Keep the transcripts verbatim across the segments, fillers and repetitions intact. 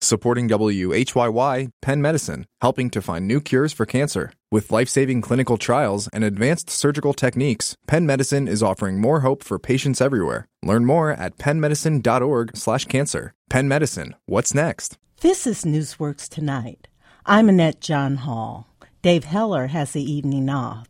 Supporting W H Y Y, Penn Medicine, helping to find new cures for cancer. With life-saving clinical trials and advanced surgical techniques, Penn Medicine is offering more hope for patients everywhere. Learn more at pennmedicine.org slash cancer. Penn Medicine, what's next? This is Newsworks Tonight. I'm Annette John Hall. Dave Heller has the evening off.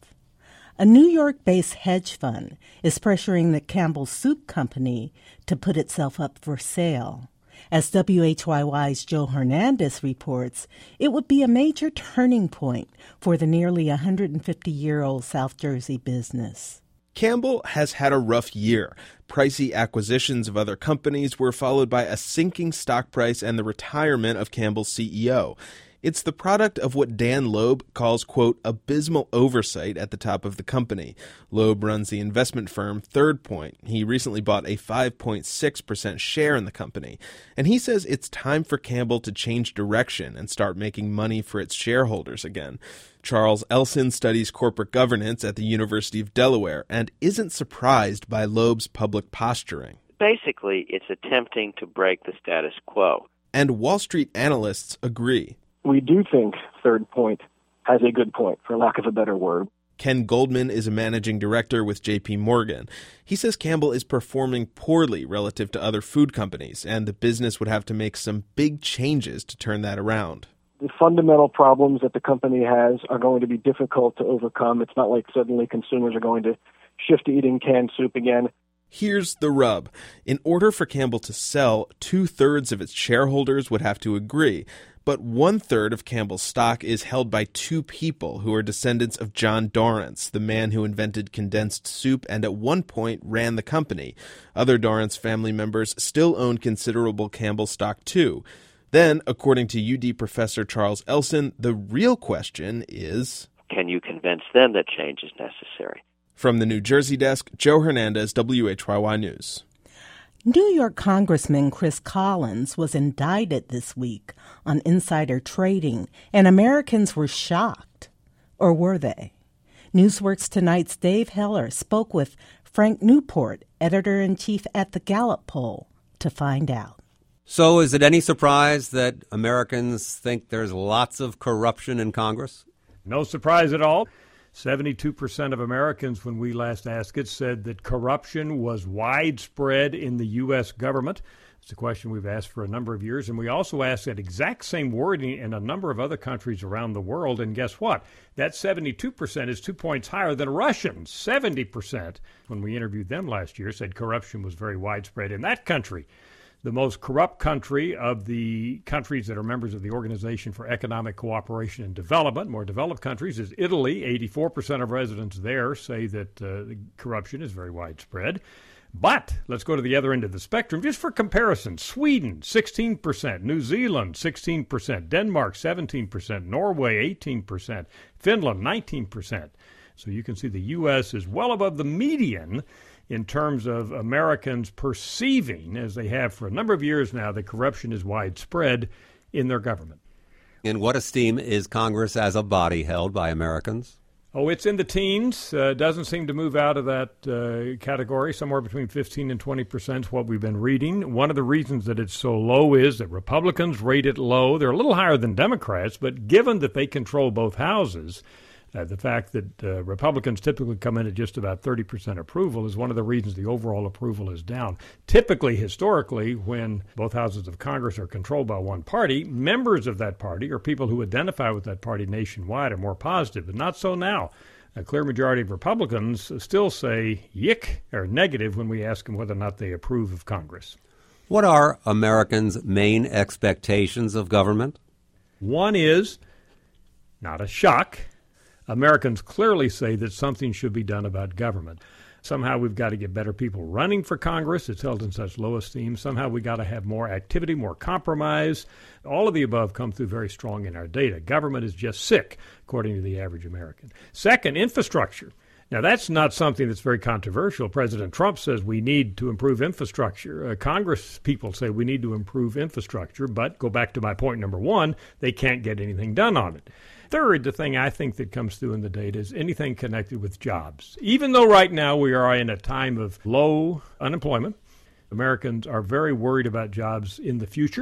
A New York-based hedge fund is pressuring the Campbell Soup Company to put itself up for sale. As W H Y Y's Joe Hernandez reports, it would be a major turning point for the nearly one hundred fifty-year-old South Jersey business. Campbell has had a rough year. Pricey acquisitions of other companies were followed by a sinking stock price and the retirement of Campbell's C E O. It's the product of what Dan Loeb calls, quote, abysmal oversight at the top of the company. Loeb runs the investment firm Third Point. He recently bought a five point six percent share in the company. And he says it's time for Campbell to change direction and start making money for its shareholders again. Charles Elson studies corporate governance at the University of Delaware and isn't surprised by Loeb's public posturing. Basically, it's attempting to break the status quo. And Wall Street analysts agree. We do think Third Point has a good point, for lack of a better word. Ken Goldman is a managing director with J P Morgan. He says Campbell is performing poorly relative to other food companies, and the business would have to make some big changes to turn that around. The fundamental problems that the company has are going to be difficult to overcome. It's not like suddenly consumers are going to shift to eating canned soup again. Here's the rub. In order for Campbell to sell, two-thirds of its shareholders would have to agree. But one-third of Campbell's stock is held by two people who are descendants of John Dorrance, the man who invented condensed soup and at one point ran the company. Other Dorrance family members still own considerable Campbell stock too. Then, according to U D professor Charles Elson, the real question is, can you convince them that change is necessary? From the New Jersey desk, Joe Hernandez, W H Y Y News. New York Congressman Chris Collins was indicted this week on insider trading, and Americans were shocked. Or were they? Newsworks Tonight's Dave Heller spoke with Frank Newport, editor-in-chief at the Gallup poll, to find out. So is it any surprise that Americans think there's lots of corruption in Congress? No surprise at all. seventy-two percent of Americans, when we last asked it, said that corruption was widespread in the U S government. It's a question we've asked for a number of years, and we also asked that exact same wording in a number of other countries around the world, and guess what? That seventy-two percent is two points higher than Russians. seventy percent, when we interviewed them last year, said corruption was very widespread in that country. The most corrupt country of the countries that are members of the Organization for Economic Cooperation and Development, more developed countries, is Italy. eighty-four percent of residents there say that uh, corruption is very widespread. But let's go to the other end of the spectrum. Just for comparison, Sweden, sixteen percent. New Zealand, sixteen percent. Denmark, seventeen percent. Norway, eighteen percent. Finland, nineteen percent. So you can see the U S is well above the median in terms of Americans perceiving, as they have for a number of years now, that corruption is widespread in their government. In what esteem is Congress as a body held by Americans? Oh, it's in the teens. Uh, doesn't seem to move out of that uh, category. Somewhere between fifteen and twenty percent is what we've been reading. One of the reasons that it's so low is that Republicans rate it low. They're a little higher than Democrats, but given that they control both houses, Uh, the fact that uh, Republicans typically come in at just about thirty percent approval is one of the reasons the overall approval is down. Typically, historically, when both houses of Congress are controlled by one party, members of that party or people who identify with that party nationwide are more positive, but not so now. A clear majority of Republicans still say yick or negative when we ask them whether or not they approve of Congress. What are Americans' main expectations of government? One is, not a shock, Americans clearly say that something should be done about government. Somehow we've got to get better people running for Congress. It's held in such low esteem. Somehow we've got to have more activity, more compromise. All of the above come through very strong in our data. Government is just sick, according to the average American. Second, infrastructure. Now, that's not something that's very controversial. President Trump says we need to improve infrastructure. Uh, Congress people say we need to improve infrastructure, but go back to my point number one, they can't get anything done on it. Third, the thing I think that comes through in the data is anything connected with jobs. Even though right now we are in a time of low unemployment, Americans are very worried about jobs in the future,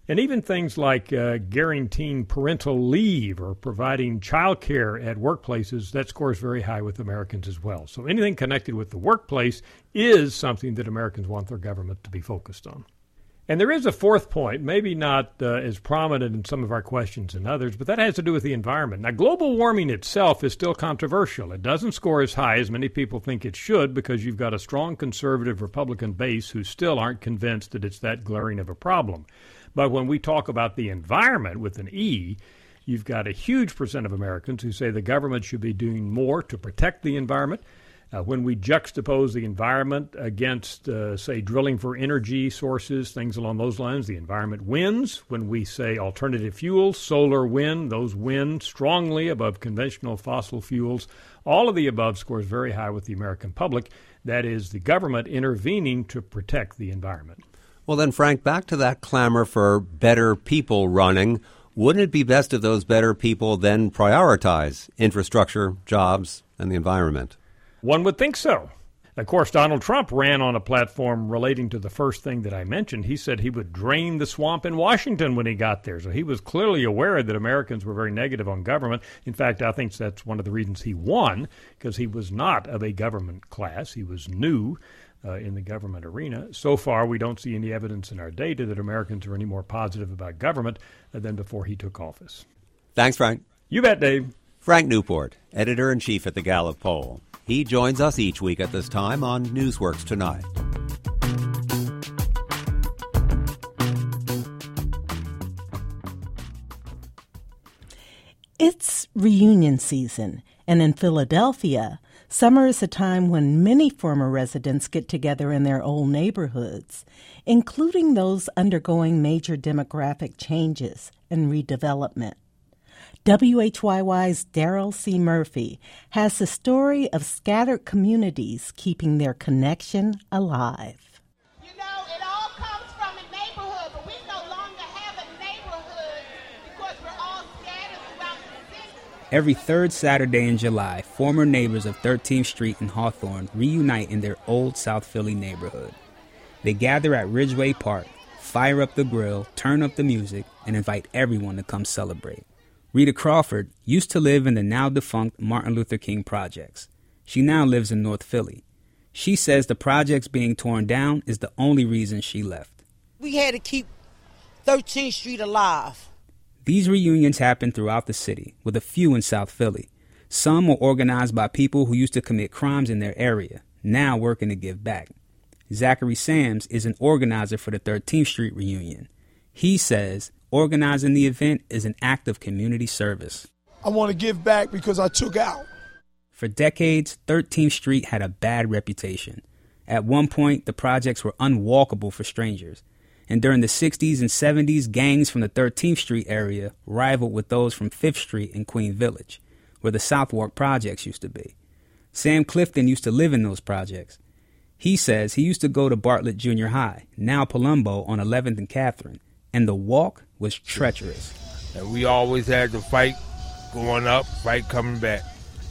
And even things like uh, guaranteeing parental leave or providing child care at workplaces, that scores very high with Americans as well. So anything connected with the workplace is something that Americans want their government to be focused on. And there is a fourth point, maybe not uh, as prominent in some of our questions and others, but that has to do with the environment. Now, global warming itself is still controversial. It doesn't score as high as many people think it should because you've got a strong conservative Republican base who still aren't convinced that it's that glaring of a problem. But when we talk about the environment with an E, you've got a huge percent of Americans who say the government should be doing more to protect the environment. Uh, when we juxtapose the environment against, uh, say, drilling for energy sources, things along those lines, the environment wins. When we say alternative fuels, solar, wind, those win strongly above conventional fossil fuels. All of the above scores very high with the American public. That is the government intervening to protect the environment. Well, then, Frank, back to that clamor for better people running. Wouldn't it be best if those better people then prioritize infrastructure, jobs, and the environment? One would think so. Of course, Donald Trump ran on a platform relating to the first thing that I mentioned. He said he would drain the swamp in Washington when he got there. So he was clearly aware that Americans were very negative on government. In fact, I think that's one of the reasons he won, because he was not of a government class. He was new uh, in the government arena. So far, we don't see any evidence in our data that Americans are any more positive about government uh, than before he took office. Thanks, Frank. You bet, Dave. Frank Newport, editor-in-chief at the Gallup Poll. He joins us each week at this time on Newsworks Tonight. It's reunion season, and in Philadelphia, summer is a time when many former residents get together in their old neighborhoods, including those undergoing major demographic changes and redevelopment. W H Y Y's Daryl C. Murphy has the story of scattered communities keeping their connection alive. You know, it all comes from a neighborhood, but we no longer have a neighborhood because we're all scattered throughout the city. Every third Saturday in July, former neighbors of thirteenth Street and Hawthorne reunite in their old South Philly neighborhood. They gather at Ridgeway Park, fire up the grill, turn up the music, and invite everyone to come celebrate. Rita Crawford used to live in the now-defunct Martin Luther King projects. She now lives in North Philly. She says the projects being torn down is the only reason she left. We had to keep thirteenth Street alive. These reunions happen throughout the city, with a few in South Philly. Some were organized by people who used to commit crimes in their area, now working to give back. Zachary Sams is an organizer for the thirteenth Street reunion. He says organizing the event is an act of community service. I want to give back because I took out. For decades, thirteenth Street had a bad reputation. At one point, the projects were unwalkable for strangers. And during the sixties and seventies, gangs from the thirteenth Street area rivaled with those from fifth Street and Queen Village, where the Southwark projects used to be. Sam Clifton used to live in those projects. He says he used to go to Bartlett Junior High, now Palumbo, on eleventh and Catherine, and the walk was treacherous. And we always had to fight going up, fight coming back.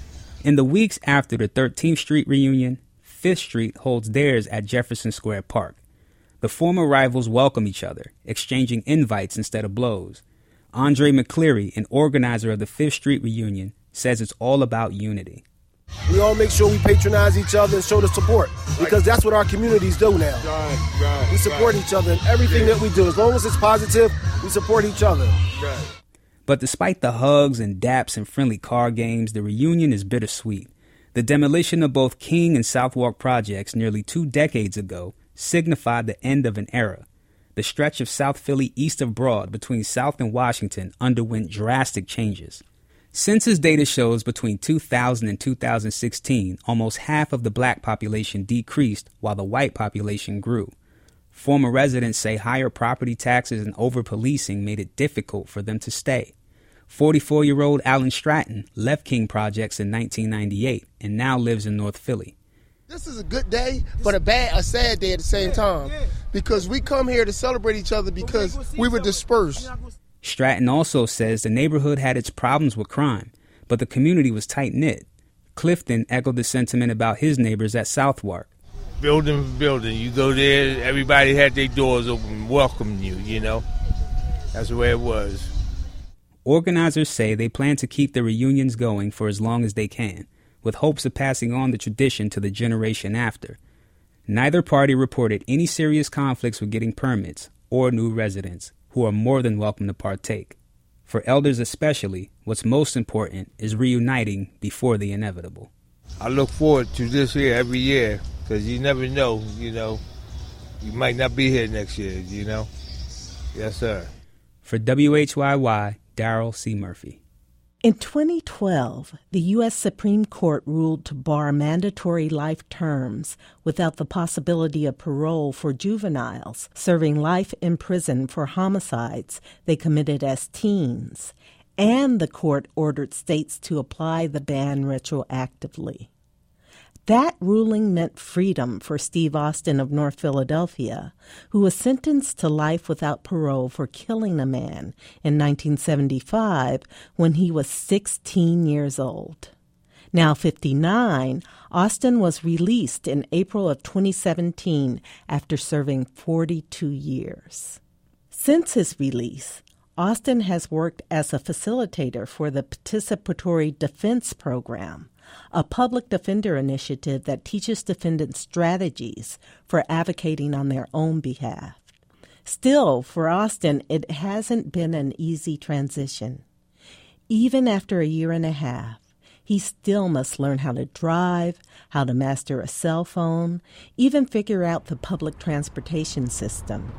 In the weeks after the thirteenth Street reunion, fifth Street holds theirs at Jefferson Square Park. The former rivals welcome each other, exchanging invites instead of blows. Andre McCleary, an organizer of the fifth Street reunion, says it's all about unity. We all make sure we patronize each other and show the support, because that's what our communities do now. Right, right, we support right. each other in everything yeah. that we do. As long as it's positive, we support each other. Right. But despite the hugs and daps and friendly card games, the reunion is bittersweet. The demolition of both King and Southwark projects nearly two decades ago signified the end of an era. The stretch of South Philly east of Broad between South and Washington underwent drastic changes. Census data shows between two thousand and two thousand sixteen, almost half of the black population decreased while the white population grew. Former residents say higher property taxes and over-policing made it difficult for them to stay. forty-four-year-old Alan Stratton left King Projects in nineteen ninety-eight and now lives in North Philly. This is a good day, but a bad, a sad day at the same time, because we come here to celebrate each other because we were dispersed. Stratton also says the neighborhood had its problems with crime, but the community was tight-knit. Clifton echoed the sentiment about his neighbors at Southwark. Building for building. You go there, everybody had their doors open, welcoming you, you know. That's the way it was. Organizers say they plan to keep the reunions going for as long as they can, with hopes of passing on the tradition to the generation after. Neither party reported any serious conflicts with getting permits or new residents, who are more than welcome to partake. For elders especially, what's most important is reuniting before the inevitable. I look forward to this here every year, because you never know, you know, you might not be here next year, you know. Yes, sir. For W H Y Y, Darrell C. Murphy. In twenty twelve, the U S Supreme Court ruled to bar mandatory life terms without the possibility of parole for juveniles serving life in prison for homicides they committed as teens, and the court ordered states to apply the ban retroactively. That ruling meant freedom for Steve Austin of North Philadelphia, who was sentenced to life without parole for killing a man in nineteen seventy-five when he was sixteen years old. Now fifty-nine, Austin was released in April of twenty seventeen after serving forty-two years. Since his release, Austin has worked as a facilitator for the Participatory Defense Program, a public defender initiative that teaches defendants strategies for advocating on their own behalf. Still, for Austin, it hasn't been an easy transition. Even after a year and a half, he still must learn how to drive, how to master a cell phone, even figure out the public transportation system.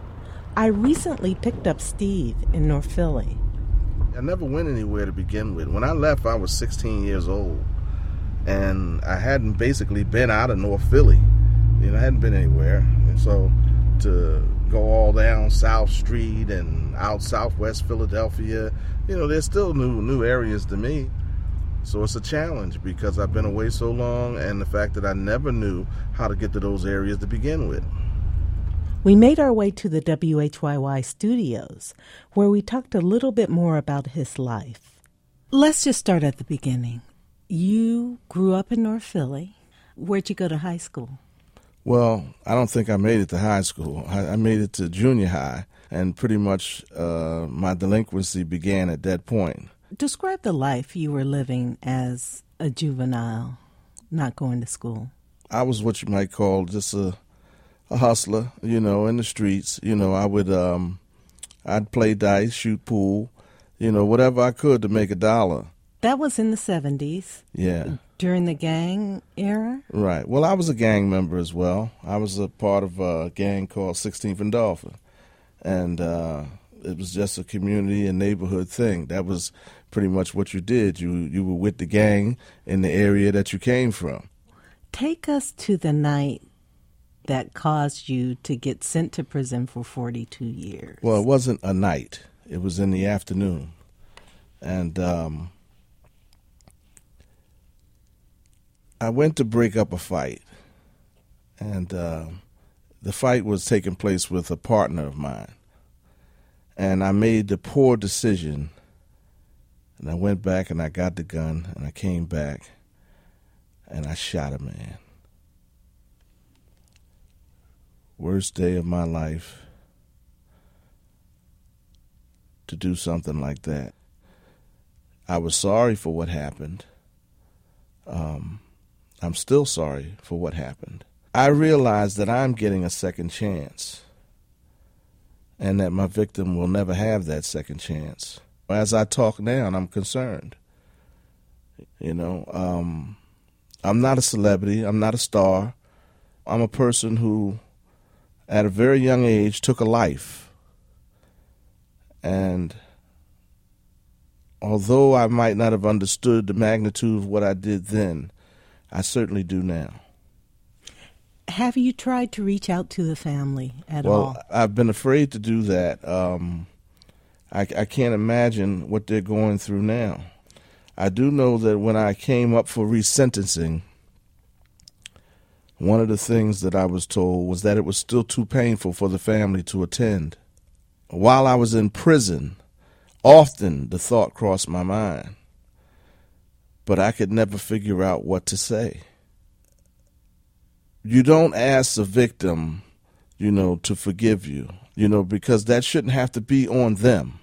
I recently picked up Steve in North Philly. I never went anywhere to begin with. When I left, I was sixteen years old. And I hadn't basically been out of North Philly. You know, I hadn't been anywhere. And so to go all down South Street and out Southwest Philadelphia, you know, there's still new new areas to me. So it's a challenge because I've been away so long, and the fact that I never knew how to get to those areas to begin with. We made our way to the W H Y Y studios, where we talked a little bit more about his life. Let's just start at the beginning. You grew up in North Philly. Where'd you go to high school? Well, I don't think I made it to high school. I, I made it to junior high, and pretty much uh, my delinquency began at that point. Describe the life you were living as a juvenile, not going to school. I was what you might call just a, a hustler, you know, in the streets. You know, I would, um, I'd play dice, shoot pool, you know, whatever I could to make a dollar. That was in the seventies. Yeah. During the gang era? Right. Well, I was a gang member as well. I was a part of a gang called sixteenth and Dolphin. And uh, it was just a community and neighborhood thing. That was pretty much what you did. You you were with the gang in the area that you came from. Take us to the night that caused you to get sent to prison for forty-two years. Well, it wasn't a night. It was in the afternoon. And um, I went to break up a fight. And uh, the fight was taking place with a partner of mine. And I made the poor decision. And I went back and I got the gun and I came back and I shot a man. Worst day of my life to do something like that. I was sorry for what happened. Um, I'm still sorry for what happened. I realized that I'm getting a second chance and that my victim will never have that second chance. As I talk now, I'm concerned. You know, um, I'm not a celebrity. I'm not a star. I'm a person who, at a very young age, took a life. And although I might not have understood the magnitude of what I did then, I certainly do now. Have you tried to reach out to the family at well, all? Well, I've been afraid to do that. Um, I, I can't imagine what they're going through now. I do know that when I came up for resentencing, one of the things that I was told was that it was still too painful for the family to attend. While I was in prison, often the thought crossed my mind, but I could never figure out what to say. You don't ask the victim, you know, to forgive you. you know, because that shouldn't have to be on them.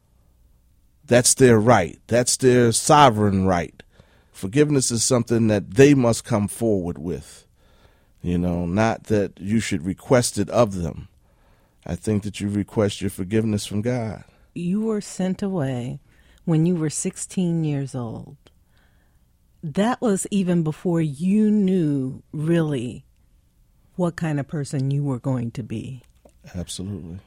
That's their right. That's their sovereign right. Forgiveness is something that they must come forward with, you know, not that you should request it of them. I think that you request your forgiveness from God. You were sent away when you were sixteen years old. That was even before you knew really what kind of person you were going to be. Absolutely.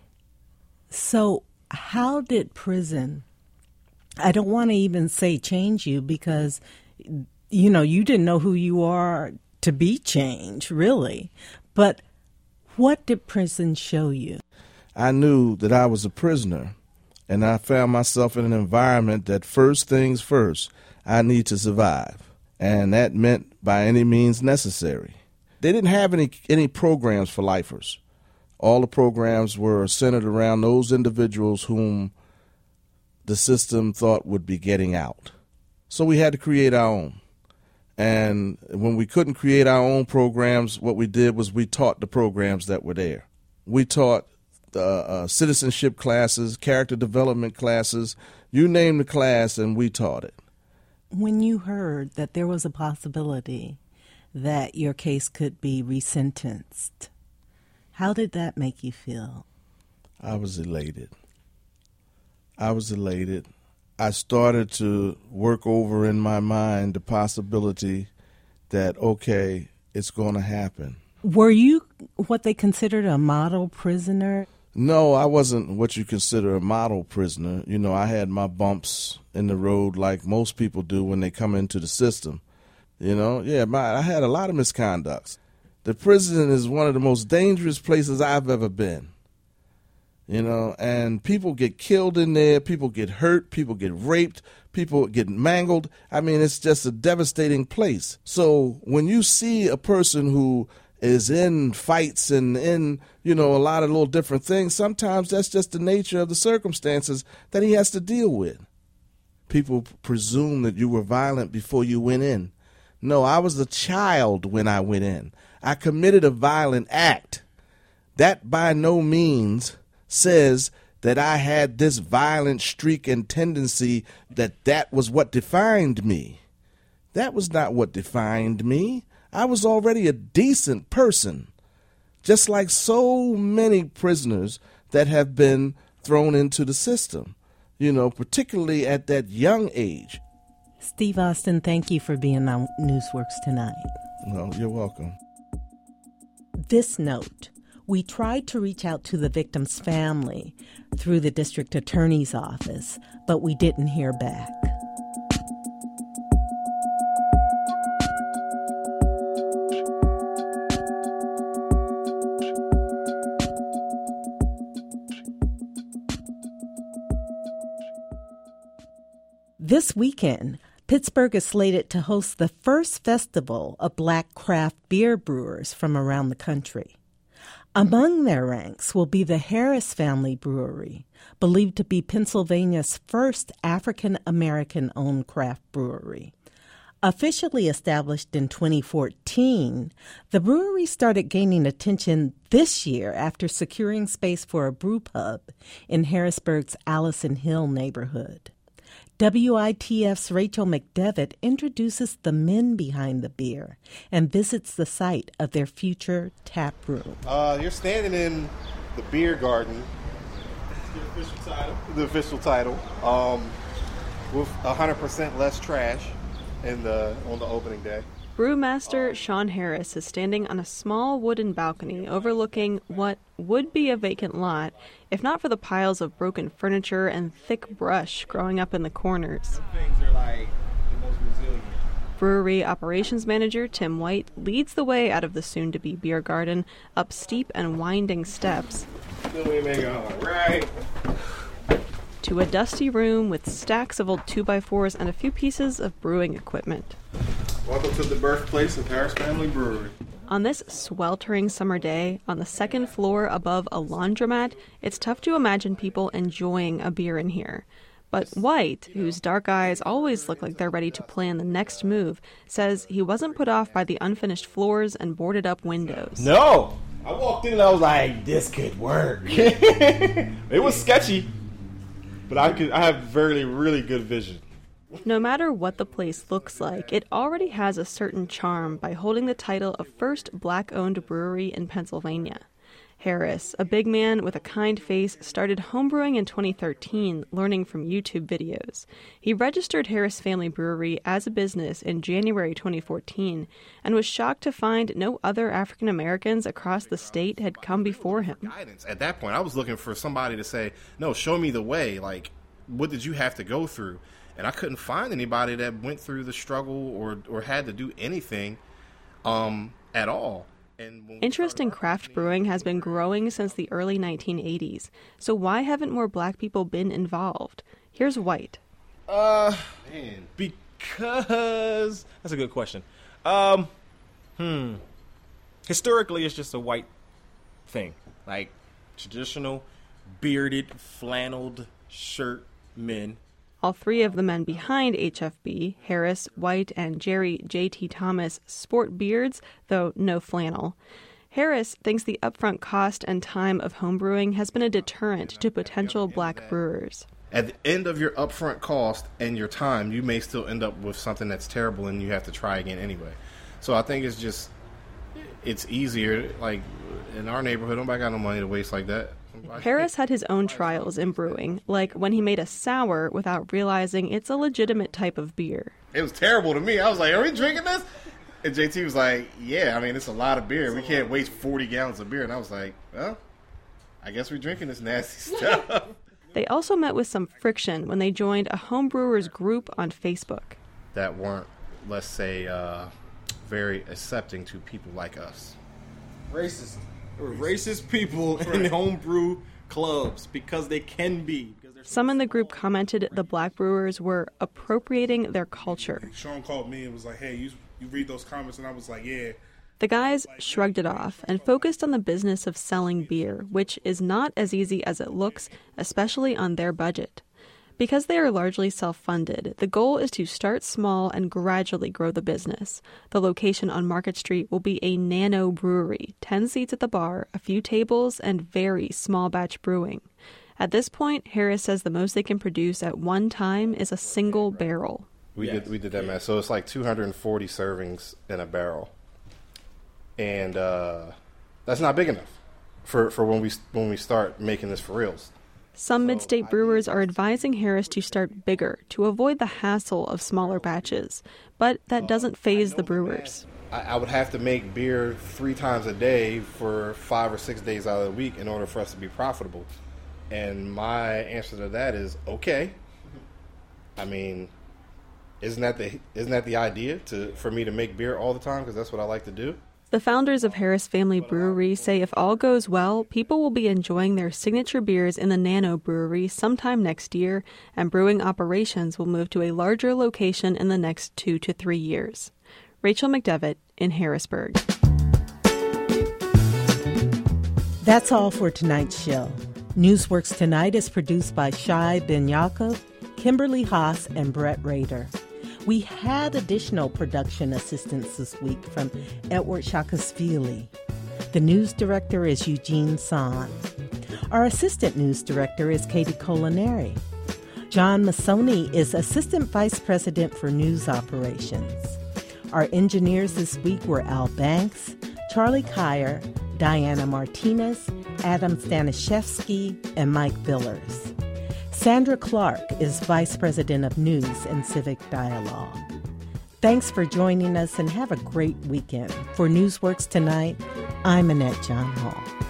So how did prison, I don't want to even say change you, because, you know, you didn't know who you are to be changed, really. But what did prison show you? I knew that I was a prisoner, and I found myself in an environment that first things first, I need to survive. And that meant by any means necessary. They didn't have any any programs for lifers. All the programs were centered around those individuals whom the system thought would be getting out. So we had to create our own. And when we couldn't create our own programs, what we did was we taught the programs that were there. We taught uh, uh, citizenship classes, character development classes, you name the class, and we taught it. When you heard that there was a possibility that your case could be resentenced, how did that make you feel? I was elated. I was elated. I started to work over in my mind the possibility that, okay, it's going to happen. Were you what they considered a model prisoner? No, I wasn't what you consider a model prisoner. You know, I had my bumps in the road like most people do when they come into the system. You know, yeah, my, I had a lot of misconducts. The prison is one of the most dangerous places I've ever been. You know, and people get killed in there, people get hurt, people get raped, people get mangled. I mean, it's just a devastating place. So when you see a person who is in fights and in, you know, a lot of little different things, sometimes that's just the nature of the circumstances that he has to deal with. People presume that you were violent before you went in. No, I was a child when I went in. I committed a violent act. That by no means says that I had this violent streak and tendency, that that was what defined me. That was not what defined me. I was already a decent person, just like so many prisoners that have been thrown into the system, you know, particularly at that young age. Steve Austin, thank you for being on Newsworks tonight. Well, you're welcome. This note: we tried to reach out to the victim's family through the district attorney's office, but we didn't hear back. This weekend, Pittsburgh is slated to host the first festival of Black craft beer brewers from around the country. Among their ranks will be the Harris Family Brewery, believed to be Pennsylvania's first African-American-owned craft brewery. Officially established in twenty fourteen, the brewery started gaining attention this year after securing space for a brew pub in Harrisburg's Allison Hill neighborhood. W I T F's Rachel McDevitt introduces the men behind the beer and visits the site of their future tap room. Uh, you're standing in the beer garden. The official title. The official title. Um, with one hundred percent less trash in the on the opening day. Brewmaster Sean Harris is standing on a small wooden balcony overlooking what would be a vacant lot, if not for the piles of broken furniture and thick brush growing up in the corners. Some things are like the most resilient. Brewery operations manager Tim White leads the way out of the soon-to-be beer garden, up steep and winding steps, Then we make it all right. to a dusty room with stacks of old two by fours and a few pieces of brewing equipment. Welcome to the birthplace of Harris Family Brewery. On this sweltering summer day, on the second floor above a laundromat, it's tough to imagine people enjoying a beer in here. But White, whose dark eyes always look like they're ready to plan the next move, says he wasn't put off by the unfinished floors and boarded up windows. No! I walked in and I was like, this could work. It was sketchy, but I could. I have very, really good vision. No matter what the place looks like, it already has a certain charm by holding the title of first black-owned brewery in Pennsylvania. Harris, a big man with a kind face, started homebrewing in twenty thirteen, learning from YouTube videos. He registered Harris Family Brewery as a business in January twenty fourteen and was shocked to find no other African Americans across the state had come before him. Guidance. At that point, I was looking for somebody to say, no, show me the way. Like, what did you have to go through? And I couldn't find anybody that went through the struggle or, or had to do anything um, at all. Interest in craft brewing has been growing since the early nineteen eighties. So why haven't more black people been involved? Here's White. Uh, man, because that's a good question. Um, hmm. Historically, it's just a white thing, like traditional, bearded, flanneled shirt men. All three of the men behind H F B, Harris, White, and Jerry J T Thomas, sport beards, though no flannel. Harris thinks the upfront cost and time of homebrewing has been a deterrent to potential black brewers. At the end of your upfront cost and your time, you may still end up with something that's terrible and you have to try again anyway. So I think it's just, it's easier. Like, in our neighborhood, nobody got no money to waste like that. Harris had his own trials in brewing, like when he made a sour without realizing it's a legitimate type of beer. It was terrible to me. I was like, are we drinking this? And J T was like, yeah, I mean, it's a lot of beer. We can't waste forty gallons of beer. And I was like, well, I guess we're drinking this nasty stuff. They also met with some friction when they joined a homebrewers group on Facebook. That weren't, let's say, uh, very accepting to people like us. Racist. Racist people in homebrew clubs because they can be. Some in the group commented the black brewers were appropriating their culture. Sean called me and was like, hey, you, you read those comments? And I was like, yeah. The guys shrugged it off and focused on the business of selling beer, which is not as easy as it looks, especially on their budget. Because they are largely self-funded, the goal is to start small and gradually grow the business. The location on Market Street will be a nano brewery, ten seats at the bar, a few tables, and very small batch brewing. At this point, Harris says the most they can produce at one time is a single barrel. We yes. did we did that math. So it's like two hundred forty servings in a barrel. And uh, that's not big enough for, for when we when we start making this for reals. Some mid-state brewers are advising Harris to start bigger to avoid the hassle of smaller batches, but that doesn't faze the brewers. I, I would have to make beer three times a day for five or six days out of the week in order for us to be profitable. And my answer to that is okay. I mean, isn't that the isn't that the idea to for me to make beer all the time because that's what I like to do? The founders of Harris Family Brewery say if all goes well, people will be enjoying their signature beers in the Nano Brewery sometime next year, and brewing operations will move to a larger location in the next two to three years. Rachel McDevitt in Harrisburg. That's all for tonight's show. Newsworks Tonight is produced by Shai Ben Yaakov, Kimberly Haas, and Brett Rader. We had additional production assistance this week from Edward Shakasvili. The news director is Eugene San. Our assistant news director is Katie Colinari. John Massoni is assistant vice president for news operations. Our engineers this week were Al Banks, Charlie Kyer, Diana Martinez, Adam Stanishevsky, and Mike Villers. Sandra Clark is Vice President of News and Civic Dialogue. Thanks for joining us and have a great weekend. For Newsworks Tonight, I'm Annette John Hall.